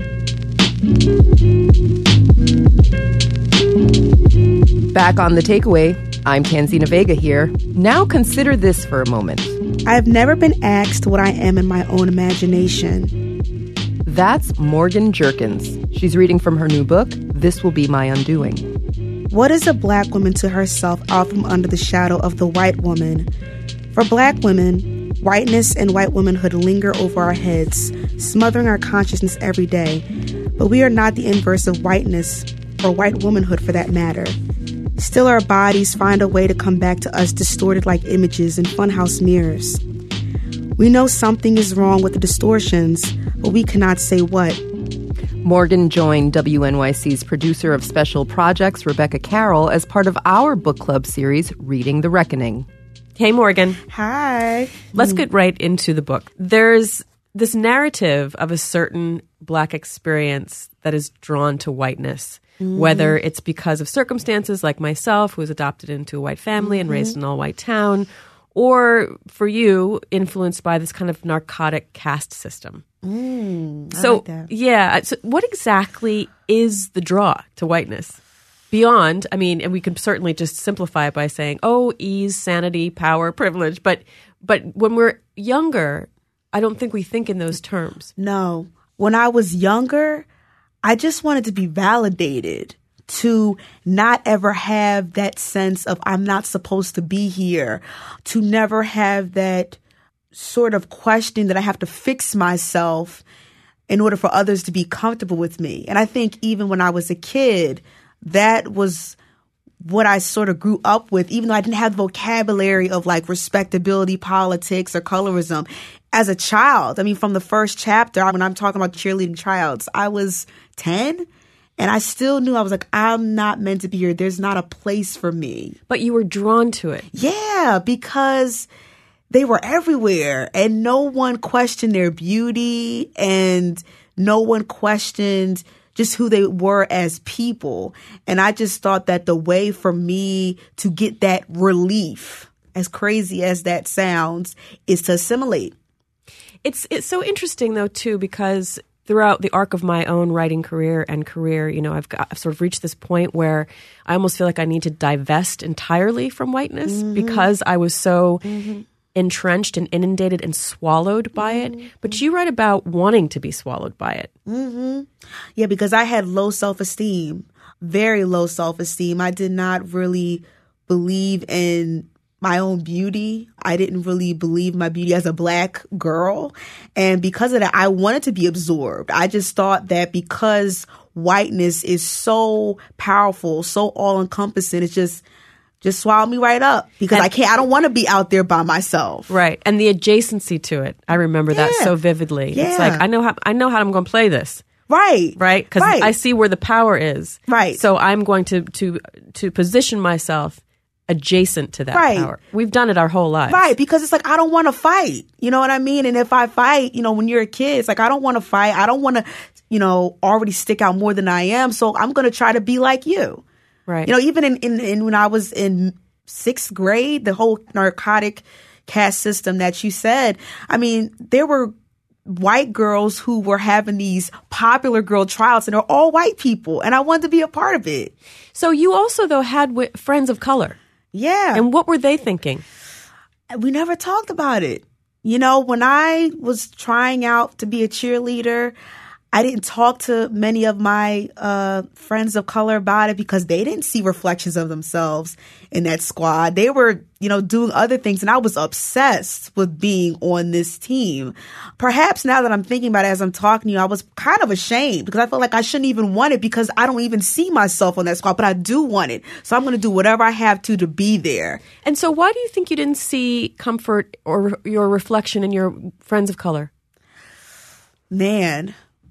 Back on The Takeaway, I'm Tanzina Vega here. Now consider this for a moment. I've never been asked what I am in my own imagination. That's Morgan Jerkins. She's reading from her new book, This Will Be My Undoing. What is a black woman to herself out from under the shadow of the white woman? For black women, whiteness and white womanhood linger over our heads, smothering our consciousness every day. But we are not the inverse of whiteness, or white womanhood for that matter. Still, our bodies find a way to come back to us distorted like images in funhouse mirrors. We know something is wrong with the distortions, but we cannot say what. Morgan joined W N Y C's producer of special projects, Rebecca Carroll, as part of our book club series, Reading the Reckoning. Hey, Morgan. Hi. Let's get right into the book. There's this narrative of a certain black experience that is drawn to whiteness, mm-hmm. whether it's because of circumstances like myself, who was adopted into a white family mm-hmm. and raised in an all-white town, or for you, influenced by this kind of narcotic caste system. Mm, I so, like that. yeah. So what exactly is the draw to whiteness? Beyond, I mean, and we could certainly just simplify it by saying, oh, ease, sanity, power, privilege. But but when we're younger, I don't think we think in those terms. No. When I was younger, I just wanted to be validated, to not ever have that sense of I'm not supposed to be here, to never have that sort of question that I have to fix myself in order for others to be comfortable with me. And I think even when I was a kid, that was what I sort of grew up with, even though I didn't have the vocabulary of like respectability, politics, or colorism. As a child, I mean, from the first chapter, when I'm talking about cheerleading tryouts, I was ten. And I still knew I was like, I'm not meant to be here. There's not a place for me. But you were drawn to it. Yeah, because they were everywhere and no one questioned their beauty and no one questioned just who they were as people. And I just thought that the way for me to get that relief, as crazy as that sounds, is to assimilate. It's it's so interesting, though, too, because throughout the arc of my own writing career and career, you know, I've, got, I've sort of reached this point where I almost feel like I need to divest entirely from whiteness mm-hmm. because I was so mm-hmm. entrenched and inundated and swallowed by mm-hmm. it. But you write about wanting to be swallowed by it. Mm-hmm. Yeah, because I had low self-esteem, very low self-esteem. I did not really believe in my own beauty. I didn't really believe my beauty as a Black girl. And because of that, I wanted to be absorbed. I just thought that because whiteness is so powerful, so all-encompassing, it's just just swallow me right up because and, I can't, I don't want to be out there by myself. Right. And the adjacency to it, I remember yeah. that so vividly. Yeah. It's like, I know how, I know how I'm going to play this. Right. Right. Because right. I see where the power is. Right. So I'm going to, to, to position myself adjacent to that right. power. We've done it our whole lives. Right, because it's like, I don't want to fight. You know what I mean? And if I fight, you know, when you're a kid, it's like, I don't want to fight. I don't want to, you know, already stick out more than I am. So I'm going to try to be like you. Right. You know, even in, in, in when I was in sixth grade, the whole narcotic caste system that you said, I mean, there were white girls who were having these popular girl tryouts and they're all white people. And I wanted to be a part of it. So you also, though, had w- friends of color. Yeah. And what were they thinking? We never talked about it. You know, when I was trying out to be a cheerleader, I didn't talk to many of my uh, friends of color about it because they didn't see reflections of themselves in that squad. They were, you know, doing other things. And I was obsessed with being on this team. Perhaps now that I'm thinking about it as I'm talking to you, I was kind of ashamed because I felt like I shouldn't even want it because I don't even see myself on that squad, but I do want it. So I'm going to do whatever I have to to be there. And so why do you think you didn't see comfort or your reflection in your friends of color? Man,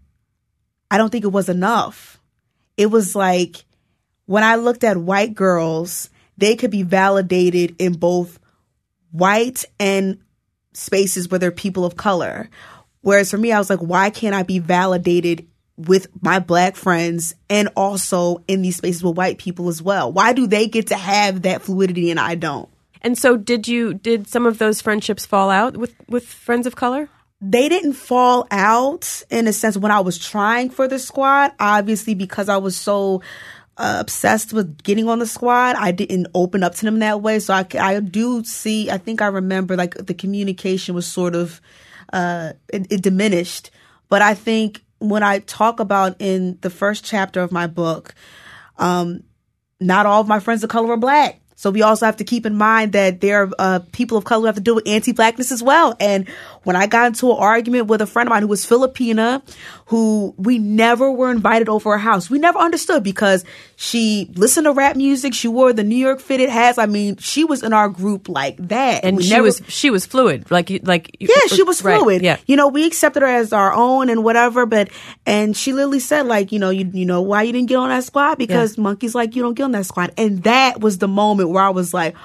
I don't think it was enough. It was like when I looked at white girls, they could be validated in both white and spaces where they're people of color. Whereas for me, I was like, why can't I be validated with my Black friends and also in these spaces with white people as well? Why do they get to have that fluidity and I don't? And so did you, did some of those friendships fall out with, with friends of color? They didn't fall out in a sense when I was trying for the squad. Obviously, because I was so uh, obsessed with getting on the squad, I didn't open up to them that way. So I, I do see, I think I remember like the communication was sort of, uh, it, it diminished. But I think when I talk about in the first chapter of my book, um, not all of my friends of color are Black. So we also have to keep in mind that there are uh, people of color who have to deal with anti-Blackness as well. And when I got into an argument with a friend of mine who was Filipina, who we never were invited over her house. We never understood because she listened to rap music. She wore the New York fitted hats. I mean, she was in our group like that. And we she never, was she was fluid. Like like yeah, she was right, fluid. Yeah. You know, we accepted her as our own and whatever. But and she literally said like, you know, you you know why you didn't get on that squad because yeah. monkeys like you don't get on that squad. And that was the moment where I was like,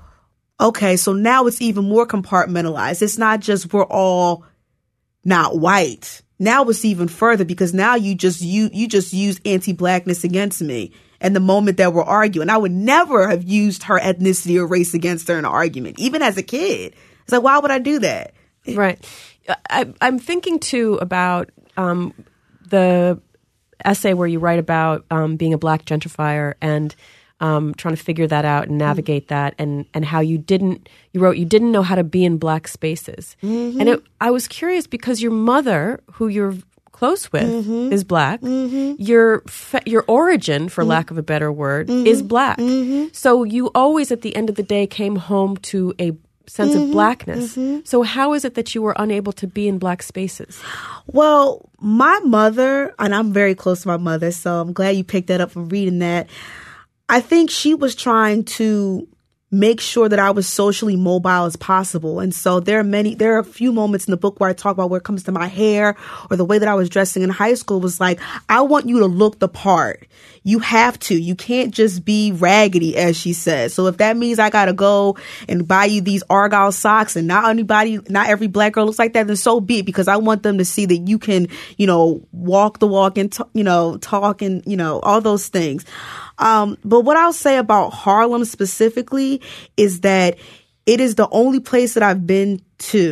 okay, so now it's even more compartmentalized. It's not just we're all not white. Now it's even further because now you just you you just use anti-Blackness against me. And the moment that we're arguing, I would never have used her ethnicity or race against her in an argument, even as a kid. It's like, why would I do that? Right. I, I'm thinking too about um, the essay where you write about um, being a Black gentrifier and Um, trying to figure that out and navigate that, and, and how you didn't, you wrote, you didn't know how to be in Black spaces. Mm-hmm. And it, I was curious because your mother, who you're close with, mm-hmm. is Black. Mm-hmm. Your fa- your origin, for mm-hmm. lack of a better word, mm-hmm. is Black. Mm-hmm. So you always, at the end of the day, came home to a sense mm-hmm. of Blackness. Mm-hmm. So how is it that you were unable to be in Black spaces? Well, my mother, and I'm very close to my mother, so I'm glad you picked that up from reading that. I think she was trying to make sure that I was socially mobile as possible. And so there are many, there are a few moments in the book where I talk about where it comes to my hair or the way that I was dressing in high school was like, I want you to look the part. You have to. You can't just be raggedy, as she said. So if that means I got to go and buy you these Argyle socks and not anybody, not every Black girl looks like that, then so be it, because I want them to see that you can, you know, walk the walk and, t- you know, talk and, you know, all those things. Um, but what I'll say about Harlem specifically is that it is the only place that I've been to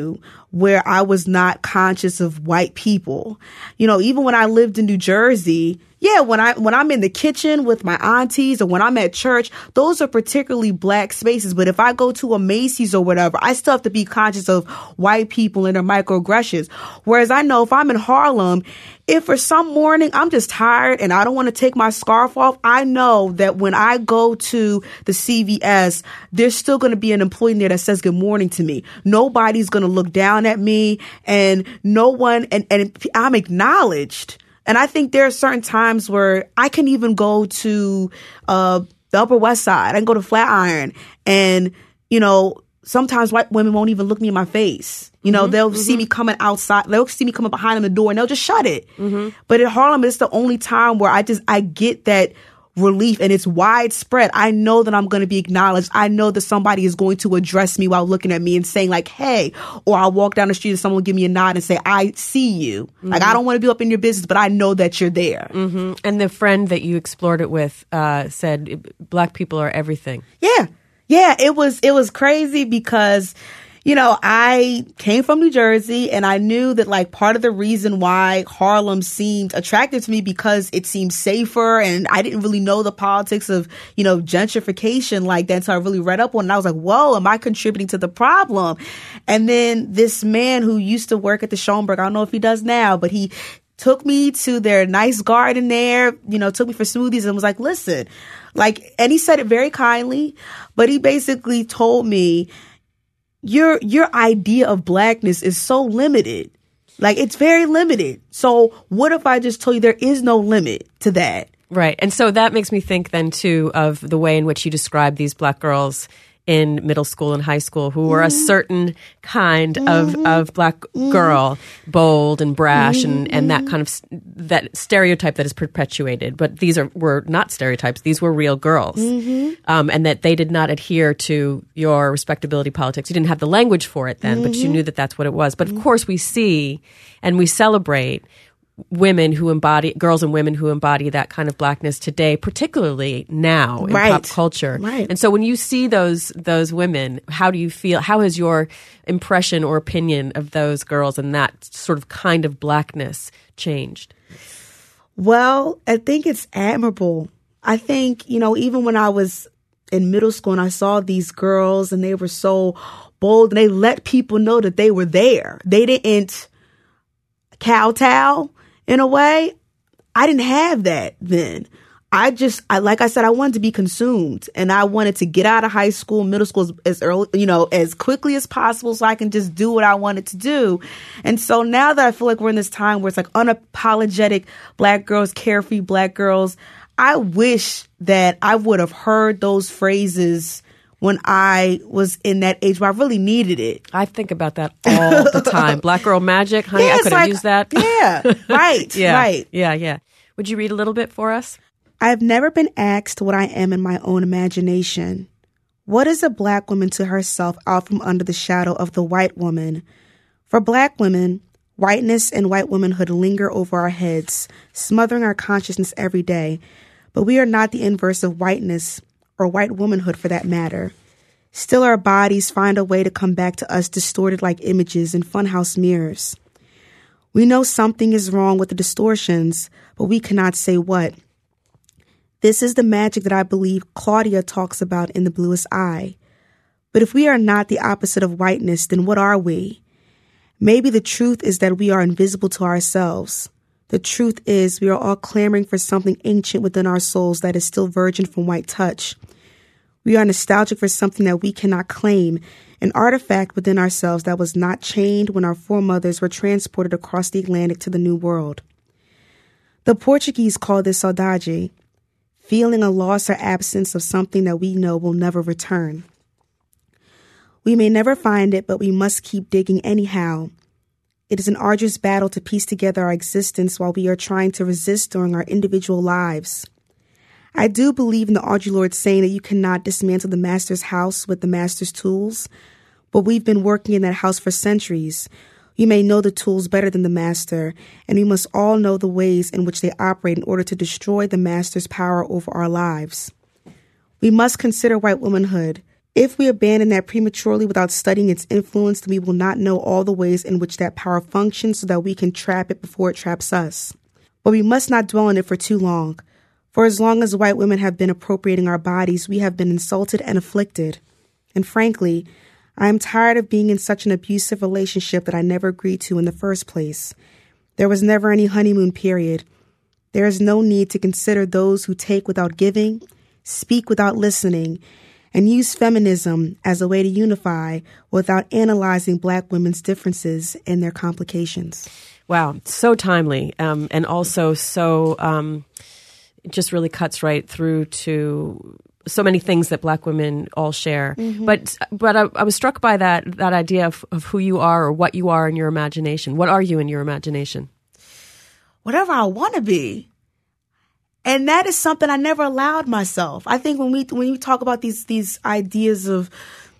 where I was not conscious of white people. You know, even when I lived in New Jersey, yeah, when I when I'm in the kitchen with my aunties or when I'm at church, those are particularly black spaces. But if I go to a Macy's or whatever, I still have to be conscious of white people and their microaggressions. Whereas I know if I'm in Harlem, if for some morning I'm just tired and I don't want to take my scarf off, I know that when I go to the C V S, there's still going to be an employee there that says good morning to me. Nobody's going to look down at me, and no one, and, and I'm acknowledged. And I think there are certain times where I can even go to uh, the Upper West Side. I can go to Flatiron, and, you know, sometimes white women won't even look me in my face. You know, mm-hmm, they'll mm-hmm. see me coming outside. They'll see me coming behind the door, and they'll just shut it. Mm-hmm. But in Harlem, it's the only time where I just I get that relief, and it's widespread. I know that I'm going to be acknowledged. I know that somebody is going to address me while looking at me and saying like, hey, or I'll walk down the street and someone will give me a nod and say, I see you. Mm-hmm. Like, I don't want to be up in your business, but I know that you're there. Mm-hmm. And the friend that you explored it with uh, said black people are everything. Yeah. Yeah. It was, it was crazy because, you know, I came from New Jersey, and I knew that like part of the reason why Harlem seemed attractive to me because it seemed safer, and I didn't really know the politics of, you know, gentrification like that. So I really read up on it, and I was like, whoa, am I contributing to the problem? And then this man who used to work at the Schoenberg, I don't know if he does now, but he took me to their nice garden there, you know, took me for smoothies and was like, listen, like, and he said it very kindly, but he basically told me, Your your idea of blackness is so limited. Like, it's very limited. So what if I just told you there is no limit to that? Right. And so that makes me think then, too, of the way in which you describe these black girls in middle school and high school who were mm-hmm. a certain kind mm-hmm. of, of black mm-hmm. girl, bold and brash mm-hmm. and, and that kind of that stereotype that is perpetuated. But these are were not stereotypes. These were real girls. Mm-hmm. Um, and that they did not adhere to your respectability politics. You didn't have the language for it then, mm-hmm. but you knew that that's what it was. But of course we see and we celebrate women who embody, girls and women who embody that kind of blackness today, particularly now in right. pop culture. Right. And so when you see those those women, how do you feel? How has your impression or opinion of those girls and that sort of kind of blackness changed? Well, I think it's admirable. I think, you know, even when I was in middle school and I saw these girls and they were so bold and they let people know that they were there. They didn't kowtow. In a way, I didn't have that then. I just, I, like I said, I wanted to be consumed, and I wanted to get out of high school, middle school as, as early, you know, as quickly as possible so I can just do what I wanted to do. And so now that I feel like we're in this time where it's like unapologetic black girls, carefree black girls, I wish that I would have heard those phrases when I was in that age where I really needed it. I think about that all the time. Black girl magic, honey, yeah, I could have like, used that. Yeah, right, yeah, right. Yeah, yeah. Would you read a little bit for us? I have never been asked what I am in my own imagination. What is a black woman to herself out from under the shadow of the white woman? For black women, whiteness and white womanhood linger over our heads, smothering our consciousness every day. But we are not the inverse of whiteness, or white womanhood for that matter. Still, our bodies find a way to come back to us distorted like images in funhouse mirrors. We know something is wrong with the distortions, but we cannot say what. This is the magic that I believe Claudia talks about in The Bluest Eye. But if we are not the opposite of whiteness, then what are we? Maybe the truth is that we are invisible to ourselves. The truth is we are all clamoring for something ancient within our souls that is still virgin from white touch. We are nostalgic for something that we cannot claim, an artifact within ourselves that was not chained when our foremothers were transported across the Atlantic to the New World. The Portuguese call this saudade, feeling a loss or absence of something that we know will never return. We may never find it, but we must keep digging anyhow. It is an arduous battle to piece together our existence while we are trying to resist during our individual lives. I do believe in the Audre Lorde saying that you cannot dismantle the master's house with the master's tools, but we've been working in that house for centuries. We may know the tools better than the master, and we must all know the ways in which they operate in order to destroy the master's power over our lives. We must consider white womanhood, If we abandon that prematurely without studying its influence, then we will not know all the ways in which that power functions so that we can trap it before it traps us. But we must not dwell on it for too long. For as long as white women have been appropriating our bodies, we have been insulted and afflicted. And frankly, I am tired of being in such an abusive relationship that I never agreed to in the first place. There was never any honeymoon period. There is no need to consider those who take without giving, speak without listening, and use feminism as a way to unify without analyzing Black women's differences and their complications. Wow, so timely, um, and also so um, it just really cuts right through to so many things that Black women all share. Mm-hmm. But but I, I was struck by that that idea of, of who you are or what you are in your imagination. What are you in your imagination? Whatever I want to be. And that is something I never allowed myself. I think when we when you talk about these these ideas of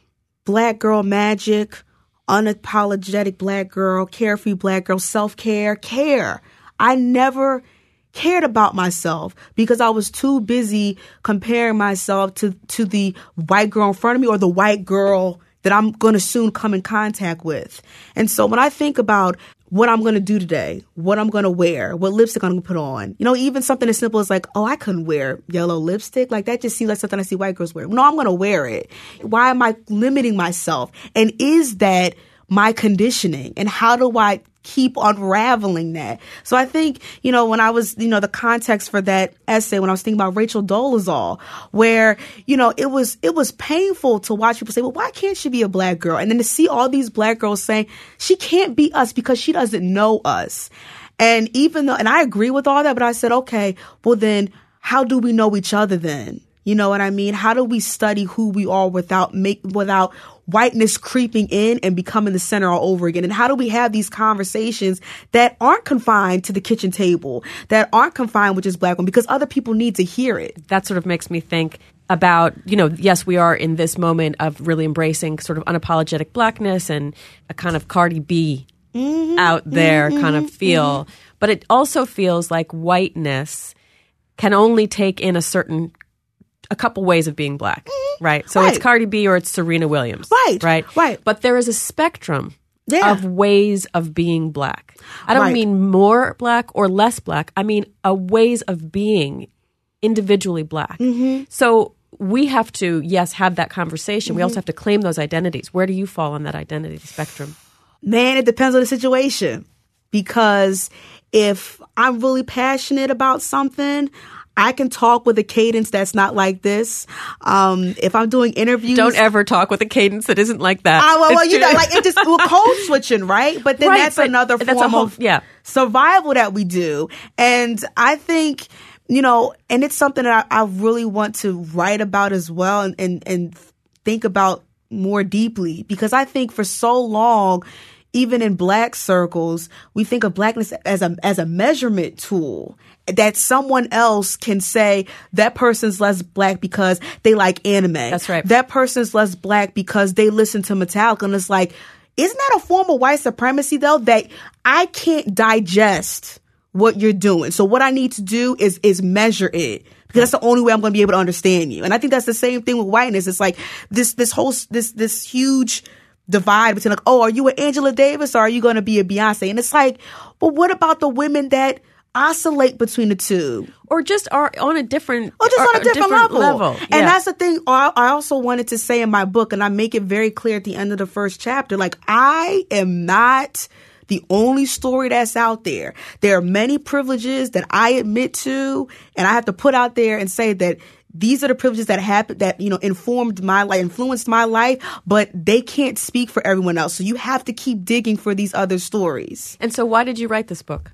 Black girl magic, unapologetic Black girl, carefree Black girl, self-care, care. I never cared about myself because I was too busy comparing myself to, to the white girl in front of me or the white girl that I'm going to soon come in contact with. And so when I think about what I'm going to do today, what I'm going to wear, what lipstick I'm going to put on. You know, even something as simple as like, oh, I couldn't wear yellow lipstick. Like that just seems like something I see white girls wear. No, I'm going to wear it. Why am I limiting myself? And is that my conditioning? And how do I keep unraveling that? So I think, you know, when I was, you know, the context for that essay, when I was thinking about Rachel Dolezal, where, you know, it was, it was painful to watch people say, well, why can't she be a Black girl? And then to see all these Black girls saying she can't be us because she doesn't know us. And even though, and I agree with all that, but I said, okay, well then how do we know each other then? You know what I mean? How do we study who we are without make, without whiteness creeping in and becoming the center all over again? And how do we have these conversations that aren't confined to the kitchen table, that aren't confined with just Black women, because other people need to hear it? That sort of makes me think about, you know, yes, we are in this moment of really embracing sort of unapologetic Blackness and a kind of Cardi B mm-hmm, out there mm-hmm, kind of feel. Mm-hmm. But it also feels like whiteness can only take in a certain a couple ways of being Black, mm-hmm. right? So right. It's Cardi B or it's Serena Williams. Right. Right. Right. But there is a spectrum yeah. of ways of being Black. I don't right. mean more Black or less Black. I mean a ways of being individually Black. Mm-hmm. So we have to, yes, have that conversation. Mm-hmm. We also have to claim those identities. Where do you fall on that identity spectrum? Man, it depends on the situation. Because if I'm really passionate about something, I can talk with a cadence that's not like this. Um, if I'm doing interviews, don't ever talk with a cadence that isn't like that. Uh, well, well you know, like it just we're code switching, right? But then right, that's but another form that's a whole, of yeah. survival that we do. And I think, you know, and it's something that I, I really want to write about as well, and, and and think about more deeply, because I think for so long, even in Black circles, we think of Blackness as a as a measurement tool, that someone else can say that person's less Black because they like anime. That's right. That person's less Black because they listen to Metallica. And it's like, isn't that a form of white supremacy, though, that I can't digest what you're doing? So what I need to do is is measure it, because that's the only way I'm going to be able to understand you. And I think that's the same thing with whiteness. It's like this this whole this this huge divide between like, oh, are you an Angela Davis or are you going to be a Beyonce? And it's like, well, what about the women that oscillate between the two, or just are on a different, or just on a different, different level? level. Yeah. And that's the thing I also wanted to say in my book, and I make it very clear at the end of the first chapter. Like, I am not the only story that's out there. There are many privileges that I admit to, and I have to put out there and say that these are the privileges that happened, that, you know, informed my life, influenced my life, but they can't speak for everyone else. So you have to keep digging for these other stories. And so why did you write this book?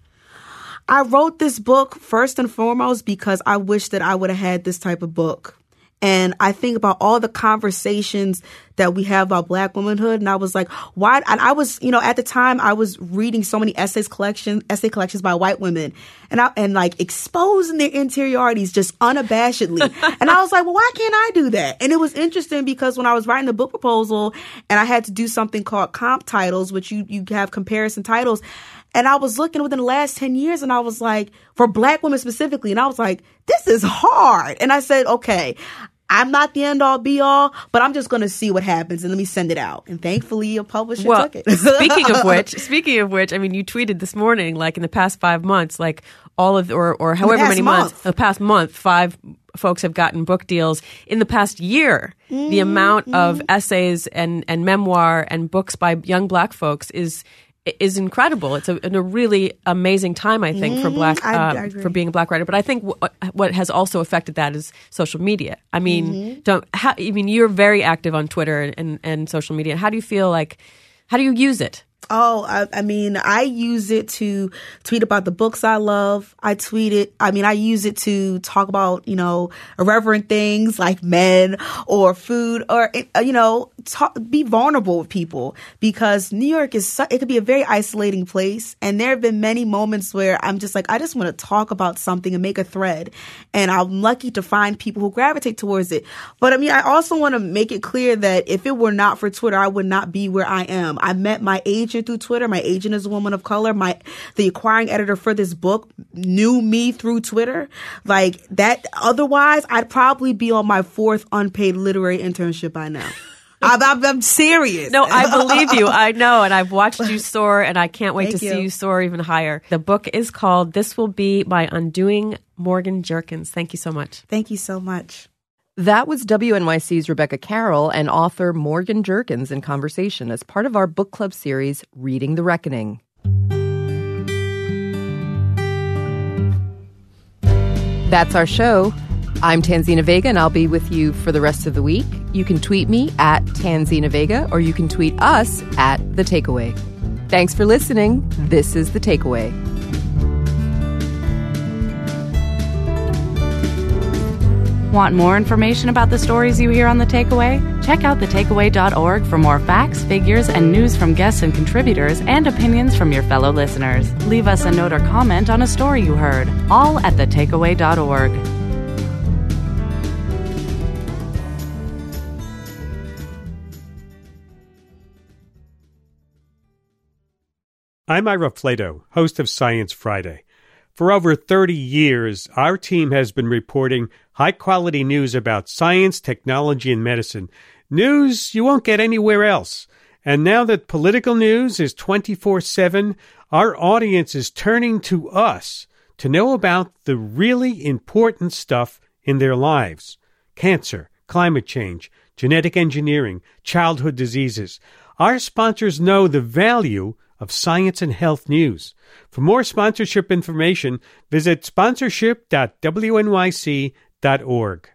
I wrote this book first and foremost because I wish that I would have had this type of book. And I think about all the conversations that we have about Black womanhood. And I was like, why? And I was, you know, at the time I was reading so many essays collection, essay collections by white women, and I, and like exposing their interiorities just unabashedly. And I was like, well, why can't I do that? And it was interesting because when I was writing the book proposal and I had to do something called comp titles, which you, you have comparison titles. And I was looking within the last ten years and I was like, for Black women specifically, and I was like, this is hard. And I said, okay, I'm not the end all be all, but I'm just going to see what happens and let me send it out. And thankfully, a publisher well, took it. speaking of which, speaking of which, I mean, you tweeted this morning, like in the past five months, like all of, or, or however many month. months, the past month, five folks have gotten book deals. In the past year, mm-hmm. the amount of essays and, and memoir and books by young Black folks is is incredible. It's a, a really amazing time, I think, mm-hmm. for Black I, uh, I agree. for being a Black writer. But I think w- what has also affected that is social media. I mean, mm-hmm. don't. How, I mean, you're very active on Twitter and, and, and social media. How do you feel like? How do you use it? Oh, I, I mean, I use it to tweet about the books I love. I tweet it. I mean, I use it to talk about, you know, irreverent things like men or food or, you know, talk, be vulnerable with people because New York is, su- it could be a very isolating place. And there have been many moments where I'm just like, I just want to talk about something and make a thread. And I'm lucky to find people who gravitate towards it. But I mean, I also want to make it clear that if it were not for Twitter, I would not be where I am. I met my agent through Twitter. My agent is a woman of color. My the acquiring editor for this book knew me through Twitter. Like that. Otherwise, I'd probably be on my fourth unpaid literary internship by now. I'm, I'm, I'm serious. No, I believe you. I know, and I've watched you soar, and I can't wait Thank to you. see you soar even higher. The book is called "This Will Be My Undoing." Morgan Jerkins. Thank you so much. Thank you so much. That was W N Y C's Rebecca Carroll and author Morgan Jerkins in conversation as part of our book club series, Reading the Reckoning. That's our show. I'm Tanzina Vega, and I'll be with you for the rest of the week. You can tweet me at Tanzina Vega, or you can tweet us at The Takeaway. Thanks for listening. This is The Takeaway. Want more information about the stories you hear on The Takeaway? Check out the takeaway dot org for more facts, figures, and news from guests and contributors and opinions from your fellow listeners. Leave us a note or comment on a story you heard, all at the takeaway dot org. I'm Ira Flato, host of Science Friday. For over thirty years, our team has been reporting high-quality news about science, technology, and medicine. News you won't get anywhere else. And now that political news is twenty-four seven, our audience is turning to us to know about the really important stuff in their lives. Cancer, climate change, genetic engineering, childhood diseases. Our sponsors know the value of science and health news. For more sponsorship information, visit sponsorship dot w n y c dot org.